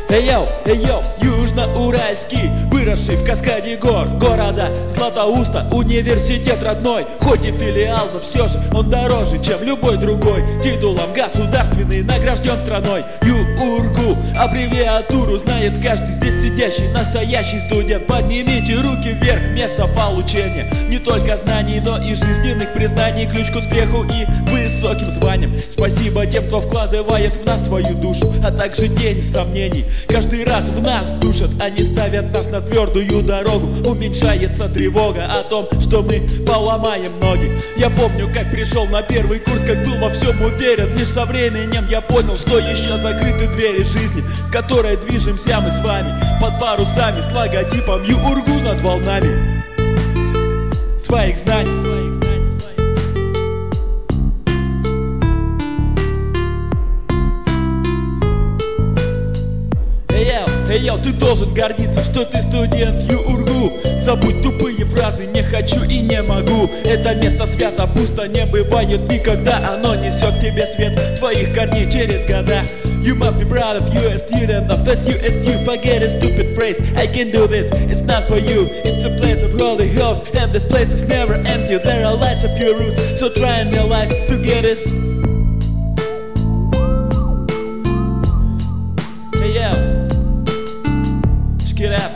Эй йоу, Южноуральский, выросший в каскаде гор города Златоуста, университет родной. Хоть и филиал, но все же он дороже, чем любой другой. Титулом государственный награжден страной. ЮУРГУ, аббревиатуру знает каждый здесь сидящий настоящий студент. Поднимите руки вверх, место получения не только знаний, но и жизненных признаний. Ключ к успеху и высоким званиям. Спасибо тем, кто вкладывает в нас свою душу, а также тень сомнений каждый раз в нас душат. Они ставят нас на твердую дорогу. Уменьшается тревога о том, что мы поломаем ноги. Я помню, как пришел на первый курс, как был во всем уверен. Лишь со временем я понял, что еще закрыты двери жизни, в которой движемся мы с вами под парусами с логотипом ЮУРГУ над волнами своих знаний. Эй йоу, ты должен гордиться, что ты студент ЮУРГУ. Забудь тупые фразы «не хочу» и «не могу». Это место свято, пусто не бывает никогда. Оно несет тебе свет твоих корней через года. You must be proud of you, a student of SUSU. Forget a stupid phrase, I can do this, it's not for you. It's a place of holy hope, and this place is never empty. There are lots of pure roots, so try in your life to get it. Hey yo, get up.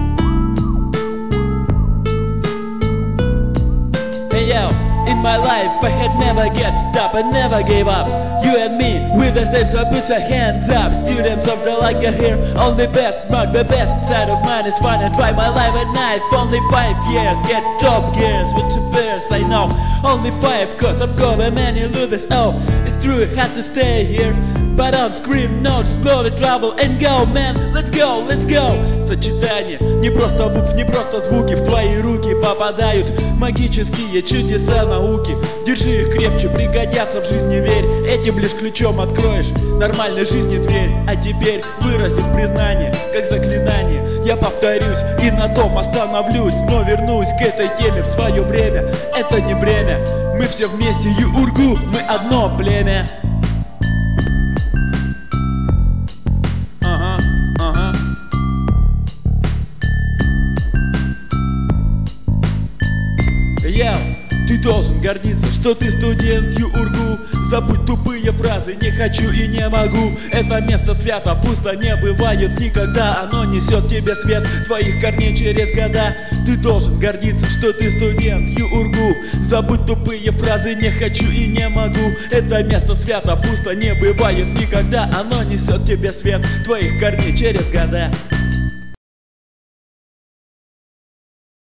Hey yo, in my life I had never get stopped, I never gave up. You and me, with the same, so put your hands up. Students of the like here, only best mark, the best side of mine is fun. And try my life at night, only 5 years, get top gears with 2 pairs, I know. Only 5, cause I'm cold, and many losers, oh, it's true, it has to stay here. But don't scream, no, just blow the trouble and go, man, let's go, let's go. Сочетание не просто букв, не просто звуки. В твои руки попадают магические чудеса науки. Держи их крепче, пригодятся в жизни, верь. Этим лишь ключом откроешь нормальной жизни дверь. А теперь выразив признание, как заклинание, я повторюсь и на том остановлюсь. Но вернусь к этой теме в свое время. Это не бремя, мы все вместе ЮУРГУ, мы одно племя. Ты должен гордиться, что ты студент ЮУРГУ. Забудь тупые фразы «не хочу» и «не могу». Это место свято, пусто не бывает никогда. Оно несет тебе свет твоих корней через года. Ты должен гордиться, что ты студент ЮУРГУ. Забудь тупые фразы «не хочу» и «не могу». Это место свято, пусто не бывает никогда. Оно несет тебе свет твоих корней через года.